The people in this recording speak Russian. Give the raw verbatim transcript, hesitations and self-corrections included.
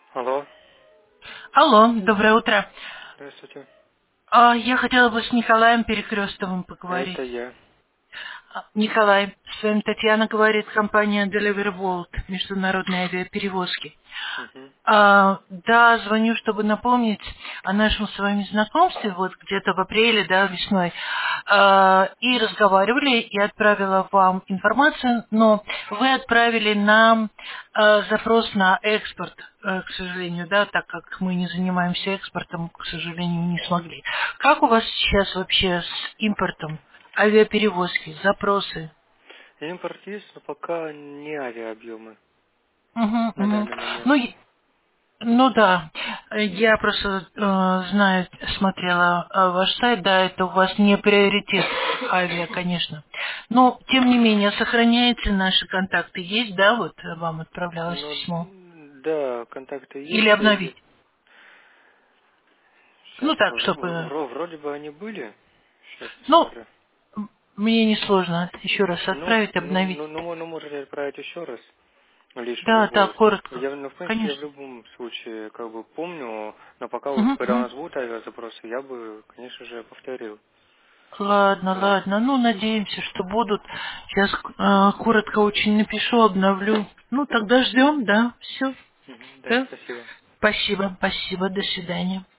Алло, Алло, доброе утро. здравствуйте. А, Я хотела бы с Николаем Перекрестовым поговорить. Это я. А, Николай, с вами Татьяна говорит, компания Delivery World, международные авиаперевозки. Мгм. А, да, звоню, чтобы напомнить о нашем с вами знакомстве, вот где-то в апреле, да, весной. А, и разговаривали, и отправила вам информацию, но вы отправили нам а, запрос на экспорт, э, к сожалению, да, так как мы не занимаемся экспортом, к сожалению, не смогли. Как у вас сейчас вообще с импортом? Авиаперевозки, запросы? Импорт есть, но пока не авиаобъемы Мгм, на мгм. данный момент. Ну, и- Ну да, я просто э, знаю, смотрела э, ваш сайт, да, это у вас не приоритет авиа, конечно. Но, тем не менее, сохраняете наши контакты, есть, да, вот э, вам отправлялось Ну, письмо? да, контакты Или есть. обновить? Сейчас, Ну так, чтобы... вроде бы они были. Сейчас Ну, посмотрю. м, мне несложно еще раз Ну, отправить, ну, обновить. ну, ну, мо- ну, можете отправить еще раз. Лишний Да, да, вот. коротко, Я, ну, в принципе, я в конечно. любом случае как бы помню, но пока вот, Мгм, когда у мгм. нас будут авиазапросы, я бы, конечно же, повторил. Ладно, Вот. ладно. Ну, надеемся, что будут. Сейчас э, коротко очень напишу, обновлю. Ну, тогда ждем, да. Все. Мгм. Да, Да. спасибо. Спасибо, спасибо. До свидания.